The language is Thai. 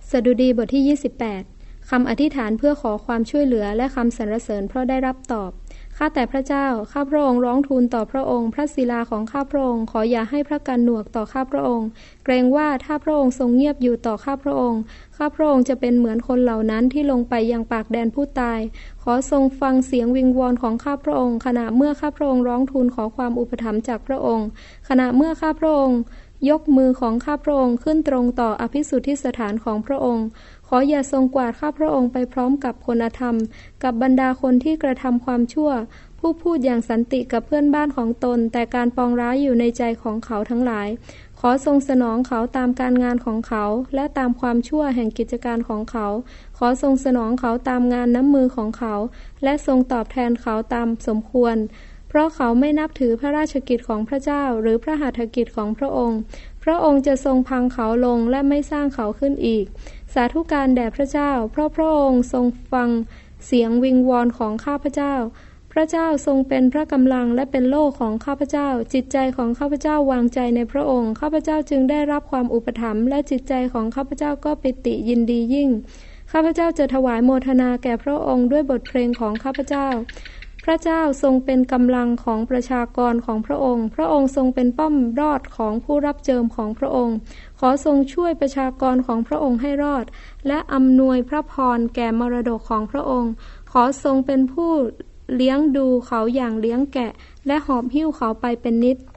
สดุดีบทที่28คำอธิษฐานเพื่อขอความช่วยเหลือและคำสรรเสริญเพราะได้รับตอบข้าแต่พระเจ้าข้าพระองค์ร้องทูลต่อพระองค์พระศิลาของข้าพระองค์ขออย่าให้พระกันหนวกต่อข้าพระองค์เกรงว่าถ้าพระองค์ทรงเงียบอยู่ต่อข้าพระองค์ข้าพระองค์จะเป็นเหมือนคนเหล่านั้นที่ลงไปยังปากแดนผู้ตายขอทรงฟังเสียงวิงวอนของข้าพระองค์ขณะเมื่อข้าพระองค์ร้องทูลขอความอุปถัมภ์จากพระองค์ขณะเมื่อข้าพระองค์ยกมือของข้าพระองค์ขึ้นตรงต่ออภิสุทธิสถานของพระองค์ขออย่าทรงกวาดข้าพระองค์ไปพร้อมกับคนอธรรมกับบรรดาคนที่กระทำความชั่วผู้พูดอย่างสันติกับเพื่อนบ้านของตนแต่การปองร้ายอยู่ในใจของเขาทั้งหลายขอทรงสนองเขาตามการงานของเขาและตามความชั่วแห่งกิจการของเขาขอทรงสนองเขาตามงานน้ำมือของเขาและทรงตอบแทนเขาตามสมควรเพราะเขาไม่นับถือพระราชกิจของพระเจ้าหรือพระหัตถกิจของพระองค์พระองค์จะทรงพังเขาลงและไม่สร้างเขาขึ้นอีกสาธุการแด่พระเจ้าเพราะพระองค์ทรงฟังเสียงวิงวอนของข้าพเจ้าพระเจ้าทรงเป็นพระกำลังและเป็นโล่ของข้าพเจ้าจิตใจของข้าพเจ้าวางใจในพระองค์ข้าพเจ้าจึงได้รับความอุปถัมภ์และจิตใจของข้าพเจ้าก็ปิติยินดียิ่งข้าพเจ้าจะถวายโมทนาแก่พระองค์ด้วยบทเพลงของข้าพเจ้าพระเจ้าทรงเป็นกำลังของประชากรของพระองค์พระองค์ทรงเป็นป้อมรอดของผู้รับเจิมของพระองค์ขอทรงช่วยประชากรของพระองค์ให้รอดและอำนวยพระพรแก่มรดกของพระองค์ขอทรงเป็นผู้เลี้ยงดูเขาอย่างเลี้ยงแกะและหอบหิ้วเขาไปเป็นนิจ